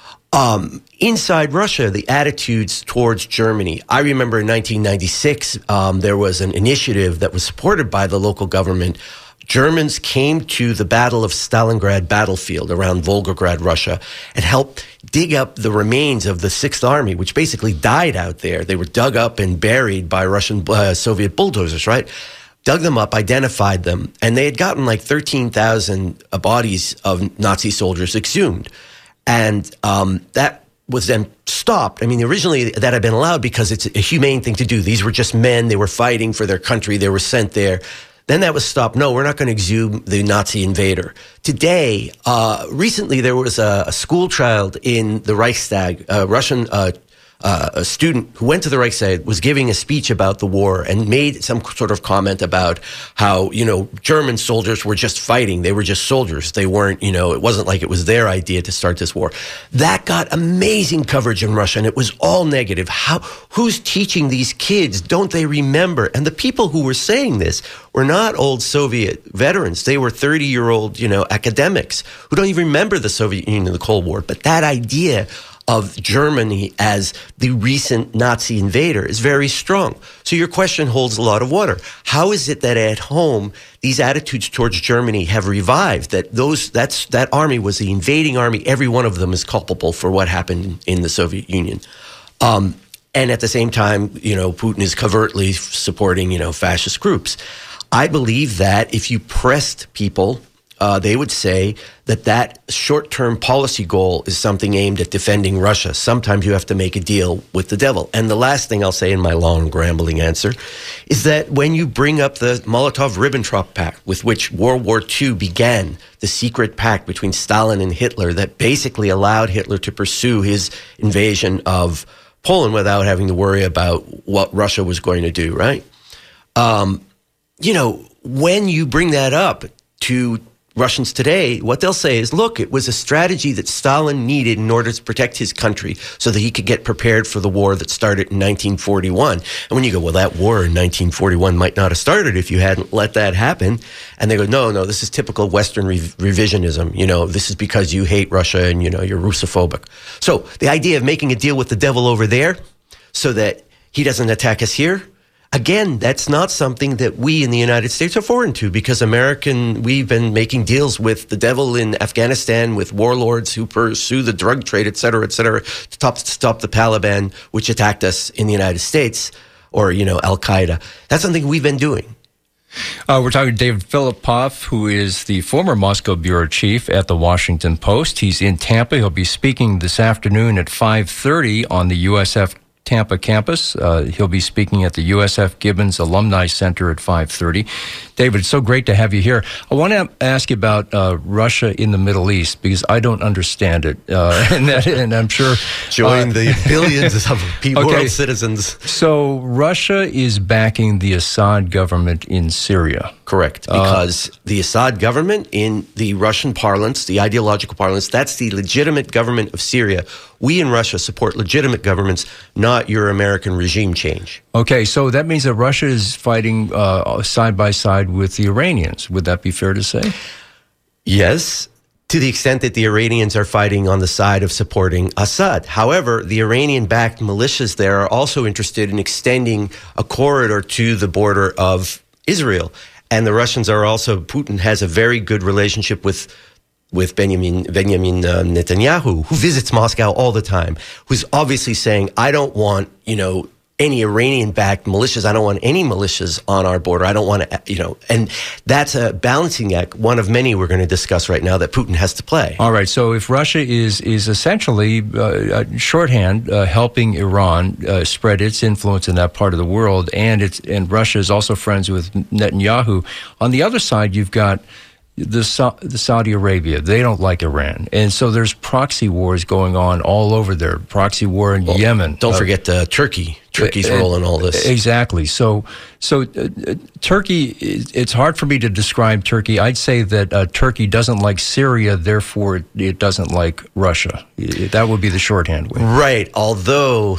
Um, inside Russia, the attitudes towards Germany. I remember in nineteen ninety-six, um, there was an initiative that was supported by the local government. Germans came to the Battle of Stalingrad battlefield around Volgograd, Russia, and helped dig up the remains of the Sixth Army, which basically died out there. They were dug up and buried by Russian, uh, Soviet bulldozers, right? Dug them up, identified them, and they had gotten like thirteen thousand uh, bodies of Nazi soldiers exhumed. And um, that was then stopped. I mean, originally that had been allowed because it's a humane thing to do. These were just men. They were fighting for their country. They were sent there. Then that was stopped. No, we're not going to exhume the Nazi invader. Today, uh, recently there was a, a school child in the Reichstag, a Russian uh, uh, a student who went to the Reichstag, was giving a speech about the war and made some sort of comment about how, you know, German soldiers were just fighting. They were just soldiers. They weren't, you know, it wasn't like it was their idea to start this war. That got amazing coverage in Russia, and it was all negative. How, who's teaching these kids? Don't they remember? And the people who were saying this were not old Soviet veterans. They were thirty-year-old, you know, academics who don't even remember the Soviet Union and the Cold War. But that idea of Germany as the recent Nazi invader is very strong. So your question holds a lot of water. How is it that at home these attitudes towards Germany have revived? That those that's that army was the invading army. Every one of them is culpable for what happened in the Soviet Union. Um, and at the same time, you know, Putin is covertly supporting, you know, fascist groups. I believe that if you pressed people, Uh, they would say that that short-term policy goal is something aimed at defending Russia. Sometimes you have to make a deal with the devil. And the last thing I'll say in my long, rambling answer is that when you bring up the Molotov-Ribbentrop Pact, with which World War Two began, the secret pact between Stalin and Hitler that basically allowed Hitler to pursue his invasion of Poland without having to worry about what Russia was going to do, right? Um, you know, when you bring that up to Russians today, what they'll say is, look, it was a strategy that Stalin needed in order to protect his country so that he could get prepared for the war that started in nineteen forty-one. And when you go, well, that war in nineteen forty-one might not have started if you hadn't let that happen. And they go, no, no, this is typical Western re- revisionism. You know, this is because you hate Russia and, you know, you're Russophobic. So the idea of making a deal with the devil over there so that he doesn't attack us here, again, that's not something that we in the United States are foreign to, because American, we've been making deals with the devil in Afghanistan, with warlords who pursue the drug trade, et cetera, et cetera, to stop, to stop the Taliban, which attacked us in the United States, or, you know, Al-Qaeda. That's something we've been doing.
Uh, we're talking to David Philippoff, who is the former Moscow bureau chief at the Washington Post. He's in Tampa. He'll be speaking this afternoon at five thirty on the U S F Tampa campus. Uh, he'll be speaking at the U S F Gibbons Alumni Center at five thirty. David, it's so great to have you here. I want to ask you about uh, Russia in the Middle East, because I don't understand it. Uh, and, that, and I'm sure...
Join uh, the billions of people,
okay.
world citizens.
So Russia is backing the Assad government in Syria.
Correct, because uh, the Assad government, in the Russian parlance, the ideological parlance, that's the legitimate government of Syria, We in Russia support legitimate governments, not your American regime change.
Okay, so that means that Russia is fighting uh, side by side with the Iranians. Would that be fair to say?
Yes, to the extent that the Iranians are fighting on the side of supporting Assad. However, the Iranian-backed militias there are also interested in extending a corridor to the border of Israel. And the Russians are also, Putin has a very good relationship with with Benjamin, Benjamin uh, Netanyahu, who visits Moscow all the time, who's obviously saying, I don't want, you know, any Iranian-backed militias. I don't want any militias on our border. I don't want to, you know, and that's a balancing act, one of many we're going to discuss right now that Putin has to play.
All right. So if Russia is is essentially uh, shorthand uh, helping Iran uh, spread its influence in that part of the world, and it's and Russia is also friends with Netanyahu. On the other side, you've got the, the Saudi Arabia. They don't like Iran. And so there's proxy wars going on all over there. Proxy war in well, Yemen.
Don't
uh,
forget uh, Turkey. Turkey's
uh,
role in all this.
Exactly. So so uh, Turkey, it's hard for me to describe Turkey. I'd say that uh, Turkey doesn't like Syria, therefore it, it doesn't like Russia. That would be the shorthand way.
Right. Although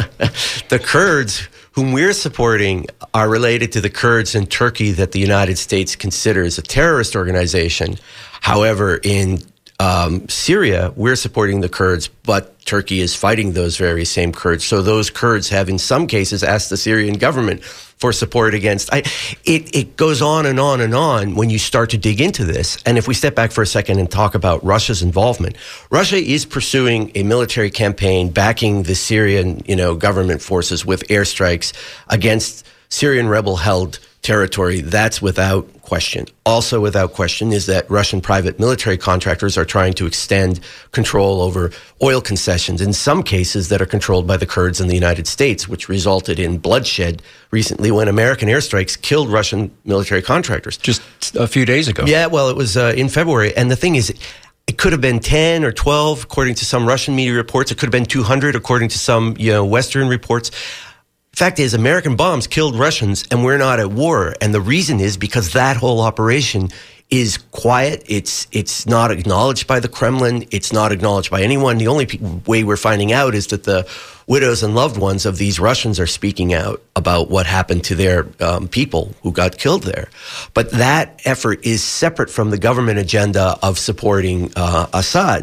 the Kurds, whom we're supporting, are related to the Kurds in Turkey that the United States considers a terrorist organization. However, in um, Syria, we're supporting the Kurds, but Turkey is fighting those very same Kurds. So those Kurds have, in some cases, asked the Syrian government for support against. I, it, it goes on and on and on when you start to dig into this. And if we step back for a second and talk about Russia's involvement, Russia is pursuing a military campaign backing the Syrian, you know, government forces with airstrikes against Syrian rebel-held territory. That's without question. Also without question is that Russian private military contractors are trying to extend control over oil concessions, in some cases that are controlled by the Kurds in the United States, which resulted in bloodshed recently when American airstrikes killed Russian military contractors.
Just a few days ago.
Yeah, well, it was uh, in February. And the thing is, it could have been ten or twelve, according to some Russian media reports. It could have been two hundred, according to some, you know, Western reports. Fact is, American bombs killed Russians, and we're not at war. And the reason is because that whole operation is quiet. It's it's not acknowledged by the Kremlin. It's not acknowledged by anyone. The only pe- way we're finding out is that the widows and loved ones of these Russians are speaking out about what happened to their um, people who got killed there. But that effort is separate from the government agenda of supporting uh, Assad.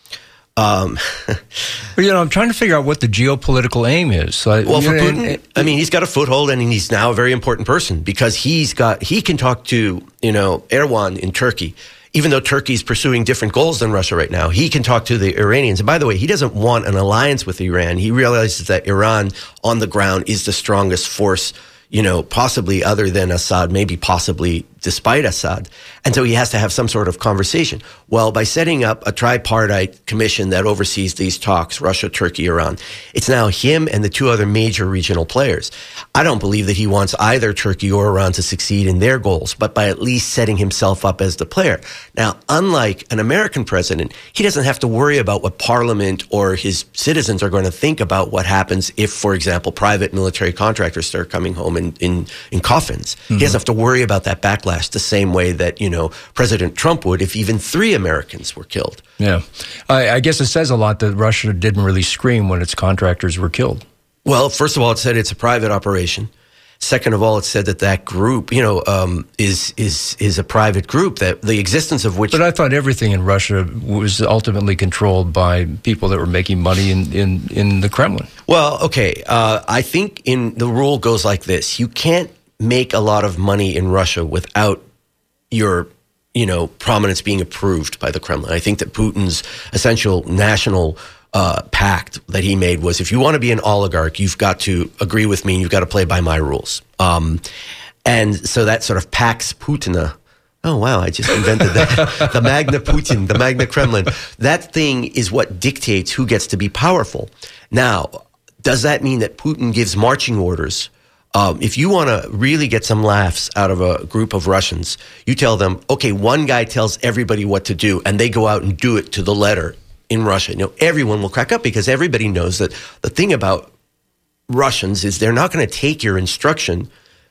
Um,
but, you know, I'm trying to figure out what the geopolitical aim is. So,
well, for
know,
Putin,
and, and,
I mean, he's got a foothold, and he's now a very important person because he's got he can talk to, you know, Erdogan in Turkey, even though Turkey's pursuing different goals than Russia right now. He can talk to the Iranians. And by the way, he doesn't want an alliance with Iran. He realizes that Iran on the ground is the strongest force, you know, possibly other than Assad, maybe possibly despite Assad. And so he has to have some sort of conversation. Well, by setting up a tripartite commission that oversees these talks, Russia, Turkey, Iran, it's now him and the two other major regional players. I don't believe that he wants either Turkey or Iran to succeed in their goals, but by at least setting himself up as the player. Now, unlike an American president, he doesn't have to worry about what parliament or his citizens are going to think about what happens if, for example, private military contractors start coming home in, in, in coffins. Mm-hmm. He doesn't have to worry about that backlash the same way that, you know, President Trump would if even three Americans were killed.
Yeah. I, I guess it says a lot that Russia didn't really scream when its contractors were killed.
Well, first of all, it said it's a private operation. Second of all, it said that that group, you know, um, is is is a private group, that the existence of which...
But I thought everything in Russia was ultimately controlled by people that were making money in, in, in the Kremlin.
Well, okay. Uh, I think in the rule goes like this. You can't make a lot of money in Russia without your, you know, prominence being approved by the Kremlin. I think that Putin's essential national uh, pact that he made was, if you want to be an oligarch, you've got to agree with me and you've got to play by my rules. Um, and so that sort of Pax Putina. Oh, wow, I just invented that. The Magna Putin, the Magna Kremlin. That thing is what dictates who gets to be powerful. Now, does that mean that Putin gives marching orders? Um, if you want to really get some laughs out of a group of Russians, you tell them, okay, one guy tells everybody what to do, and they go out and do it to the letter in Russia. You know, everyone will crack up because everybody knows that the thing about Russians is they're not going to take your instruction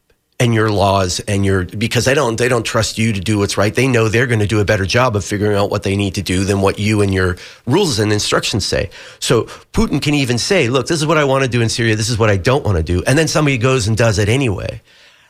and your laws and your, because they don't, they don't trust you to do what's right. They know they're going to do a better job of figuring out what they need to do than what you and your rules and instructions say. So Putin can even say, look, this is what I want to do in Syria. This is what I don't want to do. And then somebody goes and does it anyway.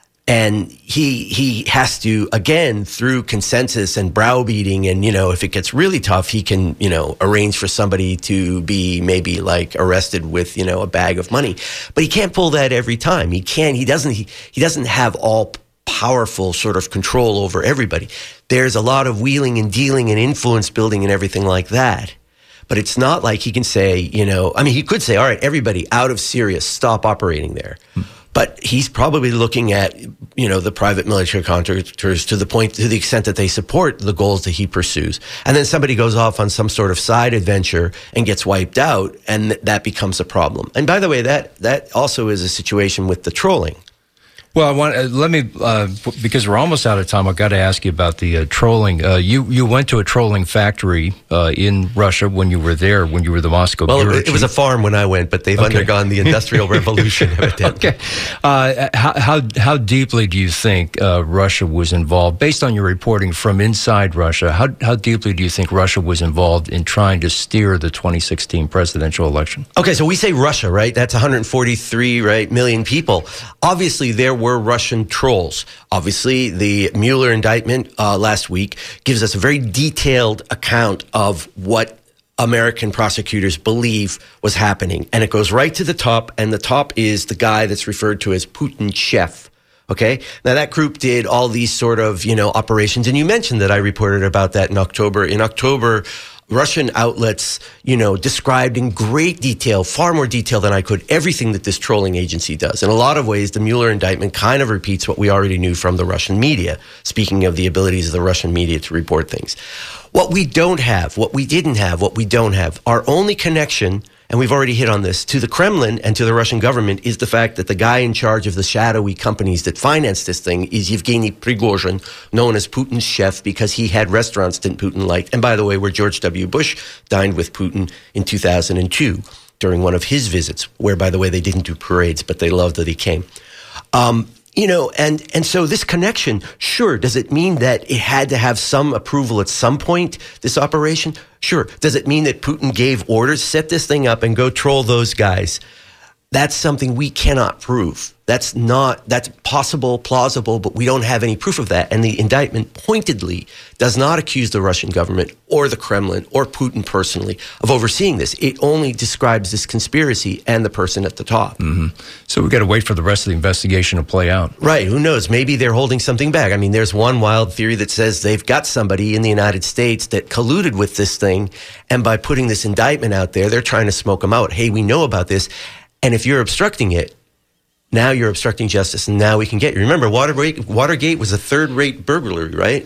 And he he has to, again, through consensus and browbeating, and, you know, if it gets really tough, he can, you know, arrange for somebody to be maybe like arrested with, you know, a bag of money. But he can't pull that every time. He can't, he doesn't, he, he doesn't have all powerful sort of control over everybody. There's a lot of wheeling and dealing and influence building and everything like that. But it's not like he can say, you know, I mean, he could say, all right, everybody out of Syria, stop operating there. Hmm. But he's probably looking at, you know, the private military contractors to the point, to the extent that they support the goals that he pursues. And then somebody goes off on some sort of side adventure and gets wiped out, and th- that becomes a problem. And by the way, that that also is a situation with the trolling.
Well, I want uh, let me uh, because we're almost out of time. I've got to ask you about the uh, trolling. Uh, you you went to a trolling factory uh, in Russia when you were there, when you were the Moscow
well,
bureau
it, it was a farm when I went, but they've okay. undergone the Industrial Revolution. Evidently.
Okay, uh, how how how deeply do you think uh, Russia was involved, based on your reporting from inside Russia? How how deeply do you think Russia was involved in trying to steer the twenty sixteen presidential election?
Okay, so we say Russia, right? That's one hundred forty-three right million people. Obviously, there were Russian trolls. Obviously, the Mueller indictment uh, last week gives us a very detailed account of what American prosecutors believe was happening. And it goes right to the top, and the top is the guy that's referred to as Putin chef. Okay. Now that group did all these sort of, you know, operations. And you mentioned that I reported about that in October. In October, Russian outlets, you know, described in great detail, far more detail than I could, everything that this trolling agency does. In a lot of ways, the Mueller indictment kind of repeats what we already knew from the Russian media, speaking of the abilities of the Russian media to report things. What we don't have, what we didn't have, what we don't have, our only connection, and we've already hit on this, to the Kremlin and to the Russian government is the fact that the guy in charge of the shadowy companies that finance this thing is Yevgeny Prigozhin, known as Putin's chef, because he had restaurants that Putin liked. And by the way, where George W. Bush dined with Putin in two thousand two during one of his visits, where, by the way, they didn't do parades, but they loved that he came. Um, You know, and, and so this connection, sure, does it mean that it had to have some approval at some point, this operation? Sure. Does it mean that Putin gave orders, set this thing up and go troll those guys? That's something we cannot prove. That's not, that's possible, plausible, but we don't have any proof of that. And the indictment pointedly does not accuse the Russian government or the Kremlin or Putin personally of overseeing this. It only describes this conspiracy and the person at the top.
Mm-hmm. So we've got to wait for the rest of the investigation to play out.
Right. Who knows? Maybe they're holding something back. I mean, there's one wild theory that says they've got somebody in the United States that colluded with this thing. And by putting this indictment out there, they're trying to smoke them out. Hey, we know about this. And if you're obstructing it, now you're obstructing justice, and now we can get you. Remember, Watergate, Watergate was a third-rate burglary, right?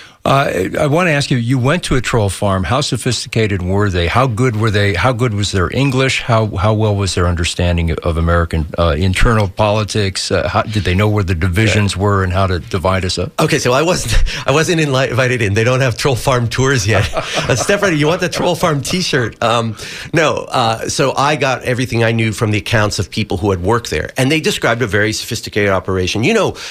Uh, I want to ask you, you went to a troll farm. How sophisticated were they? How good were they? How good was their English? How how well was their understanding of American uh, internal politics? Uh, how, did they know where the divisions yeah. were and how to divide us up?
Okay, so I wasn't I wasn't invited in. They don't have troll farm tours yet. uh, Steph, you want the troll farm T-shirt? Um, no. Uh, so I got everything I knew from the accounts of people who had worked there, and they described a very sophisticated operation. You know,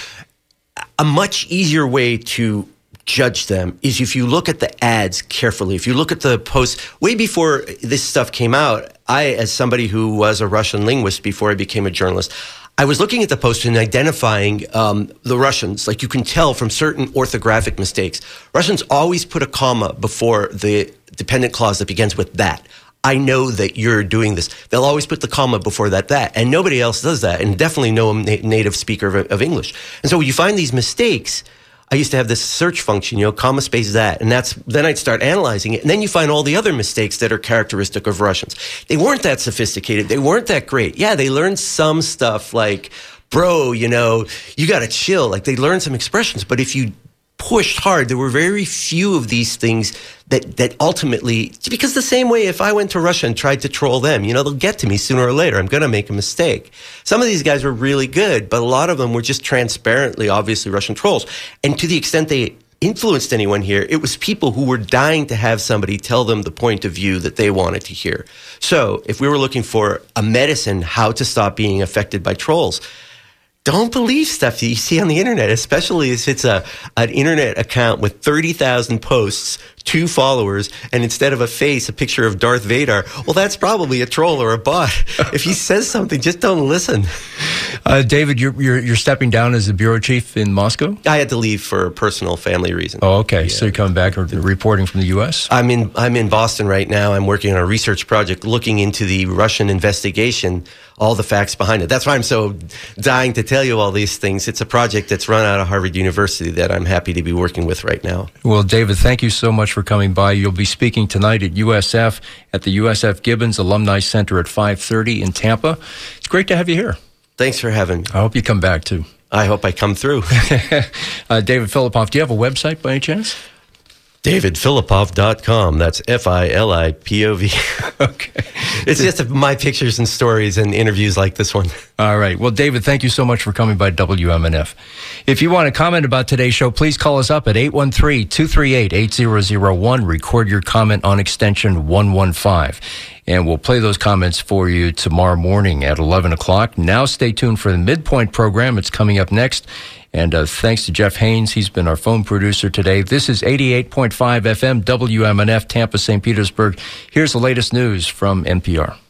a much easier way to judge them is if you look at the ads carefully. If you look at the posts, way before this stuff came out, I, as somebody who was a Russian linguist before I became a journalist, I was looking at the posts and identifying um, the Russians. Like, you can tell from certain orthographic mistakes. Russians always put a comma before the dependent clause that begins with that. I know that you're doing this. They'll always put the comma before that, that. And nobody else does that. And definitely no na- native speaker of, of English. And so when you find these mistakes, I used to have this search function, you know, comma space that, and that's, then I'd start analyzing it. And then you find all the other mistakes that are characteristic of Russians. They weren't that sophisticated. They weren't that great. Yeah, they learned some stuff like, bro, you know, you got to chill. Like, they learned some expressions. But if you pushed hard, there were very few of these things that, that ultimately, because the same way if I went to Russia and tried to troll them, you know, they'll get to me sooner or later. I'm going to make a mistake. Some of these guys were really good, but a lot of them were just transparently, obviously Russian trolls. And to the extent they influenced anyone here, it was people who were dying to have somebody tell them the point of view that they wanted to hear. So if we were looking for a medicine, how to stop being affected by trolls, don't believe stuff that you see on the internet, especially if it's a an internet account with thirty thousand posts, two followers, and instead of a face, a picture of Darth Vader. Well, that's probably a troll or a bot. If he says something, just don't listen.
Uh, David, you're, you're you're stepping down as the bureau chief in Moscow?
I had to leave for personal family reasons.
Oh, okay.
Yeah.
So you're coming back or reporting from the U S?
I'm in I'm in Boston right now. I'm working on a research project looking into the Russian investigation, all the facts behind it. That's why I'm so dying to tell you all these things. It's a project that's run out of Harvard University that I'm happy to be working with right now.
Well, David, thank you so much for coming by. You'll be speaking tonight at U S F at the U S F Gibbons Alumni Center at five thirty in Tampa. It's great to have you here.
Thanks for having me.
I hope you come back, too.
I hope I come through.
uh, David Filippov, do you have a website by any chance?
David Filippov dot com. That's F I L I P O V.
Okay.
It's just my pictures and stories and interviews like this one.
All right. Well, David, thank you so much for coming by W M N F. If you want to comment about today's show, please call us up at eight one three, two three eight, eight zero zero one. Record your comment on extension one one five. And we'll play those comments for you tomorrow morning at eleven o'clock. Now stay tuned for the Midpoint program. It's coming up next. And uh, thanks to Jeff Haynes. He's been our phone producer today. This is eighty-eight point five F M W M N F, Tampa, Saint Petersburg. Here's the latest news from N P R.